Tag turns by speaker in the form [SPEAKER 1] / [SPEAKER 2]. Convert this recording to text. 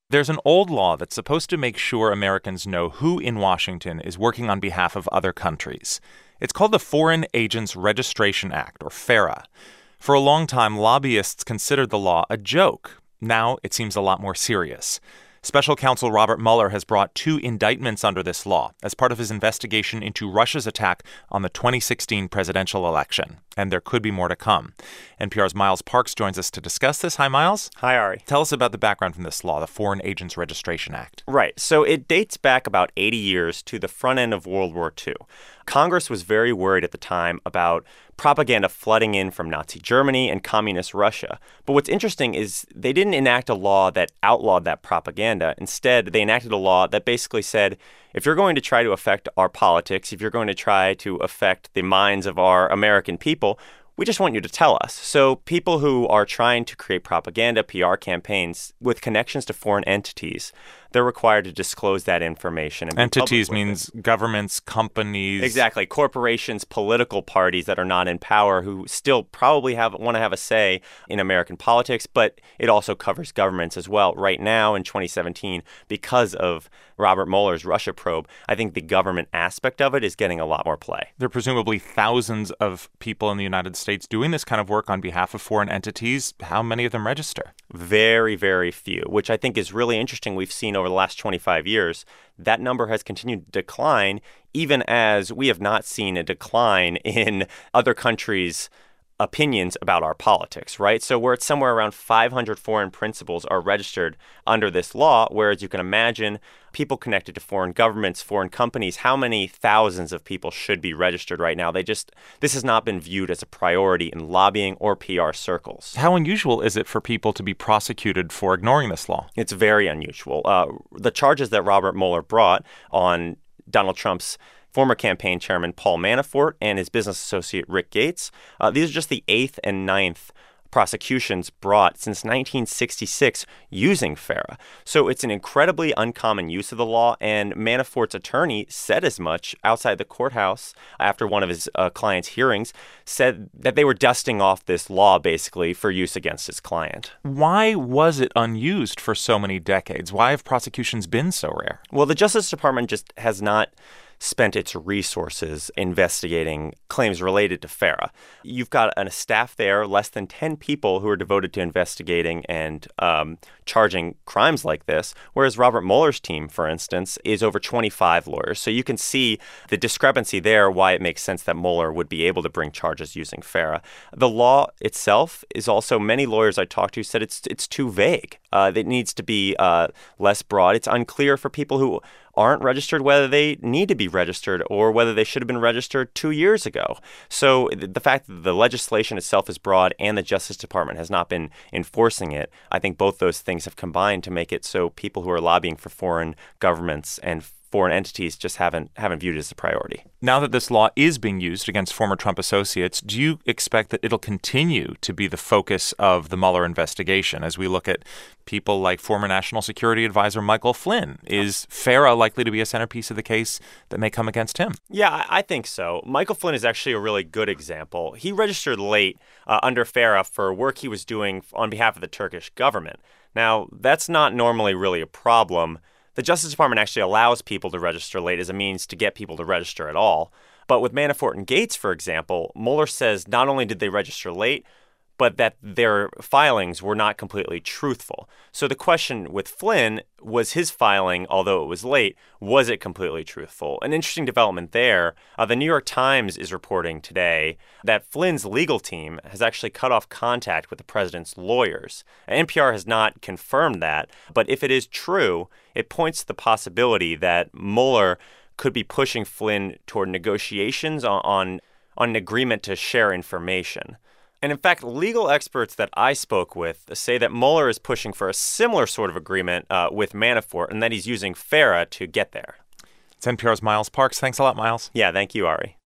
[SPEAKER 1] There's an old law that's supposed to make sure Americans know who in Washington is working on behalf of other countries. It's called the Foreign Agents Registration Act, or FARA. For a long time, lobbyists considered the law a joke. Now it seems a lot more serious. Special counsel Robert Mueller has brought 2 indictments under this law as part of his investigation into Russia's attack on the 2016 presidential election. And there could be more to come. NPR's Miles Parks joins us to discuss this. Hi, Miles.
[SPEAKER 2] Hi, Ari.
[SPEAKER 1] Tell us about the background from this law, the Foreign Agents Registration Act.
[SPEAKER 2] Right. So it dates back about 80 years to the front end of World War II. Congress was very worried at the time about propaganda flooding in from Nazi Germany and communist Russia. But what's interesting is they didn't enact a law that outlawed that propaganda. Instead, they enacted a law that basically said, if you're going to try to affect our politics, if you're going to try to affect the minds of our American people, we just want you to tell us. So people who are trying to create propaganda, PR campaigns with connections to foreign entities, they're required to disclose that information. And
[SPEAKER 1] entities means governments, companies.
[SPEAKER 2] Exactly. Corporations, political parties that are not in power who still probably want to have a say in American politics, but it also covers governments as well. Right now in 2017, because of Robert Mueller's Russia probe, I think the government aspect of it is getting a lot more play.
[SPEAKER 1] There are presumably thousands of people in the United States doing this kind of work on behalf of foreign entities. How many of them register?
[SPEAKER 2] Very, very few, which I think is really interesting. We've seen over the last 25 years, that number has continued to decline, even as we have not seen a decline in other countries' opinions about our politics, right? So we're at somewhere around 500 foreign principals are registered under this law, whereas you can imagine people connected to foreign governments, foreign companies, how many thousands of people should be registered right now? This has not been viewed as a priority in lobbying or PR circles.
[SPEAKER 1] How unusual is it for people to be prosecuted for ignoring this law?
[SPEAKER 2] It's very unusual. The charges that Robert Mueller brought on Donald Trump's former campaign chairman Paul Manafort and his business associate Rick Gates. These are just the 8th and 9th prosecutions brought since 1966 using FARA. So it's an incredibly uncommon use of the law, and Manafort's attorney said as much outside the courthouse after one of his client's hearings, said that they were dusting off this law basically for use against his client.
[SPEAKER 1] Why was it unused for so many decades? Why have prosecutions been so rare?
[SPEAKER 2] Well, the Justice Department just has not spent its resources investigating claims related to FARA. You've got a staff there, less than 10 people who are devoted to investigating and charging crimes like this, whereas Robert Mueller's team, for instance, is over 25 lawyers. So you can see the discrepancy there, why it makes sense that Mueller would be able to bring charges using FARA. The law itself is also, many lawyers I talked to said it's too vague. It needs to be less broad. It's unclear for people who aren't registered whether they need to be registered or whether they should have been registered 2 years ago. So the fact that the legislation itself is broad and the Justice Department has not been enforcing it, I think both those things have combined to make it so people who are lobbying for foreign governments and foreign entities just haven't viewed it as a priority.
[SPEAKER 1] Now that this law is being used against former Trump associates, do you expect that it'll continue to be the focus of the Mueller investigation as we look at people like former National Security Advisor Michael Flynn? Is FARA likely to be a centerpiece of the case that may come against him?
[SPEAKER 2] Yeah, I think so. Michael Flynn is actually a really good example. He registered late under FARA for work he was doing on behalf of the Turkish government. Now, that's not normally really a problem. The Justice Department actually allows people to register late as a means to get people to register at all. But with Manafort and Gates, for example, Mueller says not only did they register late, but that their filings were not completely truthful. So the question with Flynn was his filing, although it was late, was it completely truthful? An interesting development there, the New York Times is reporting today that Flynn's legal team has actually cut off contact with the president's lawyers. NPR has not confirmed that, but if it is true, it points to the possibility that Mueller could be pushing Flynn toward negotiations on an agreement to share information. And in fact, legal experts that I spoke with say that Mueller is pushing for a similar sort of agreement with Manafort and that he's using FARA to get there.
[SPEAKER 1] It's NPR's Miles Parks. Thanks a lot, Miles.
[SPEAKER 2] Yeah, thank you, Ari.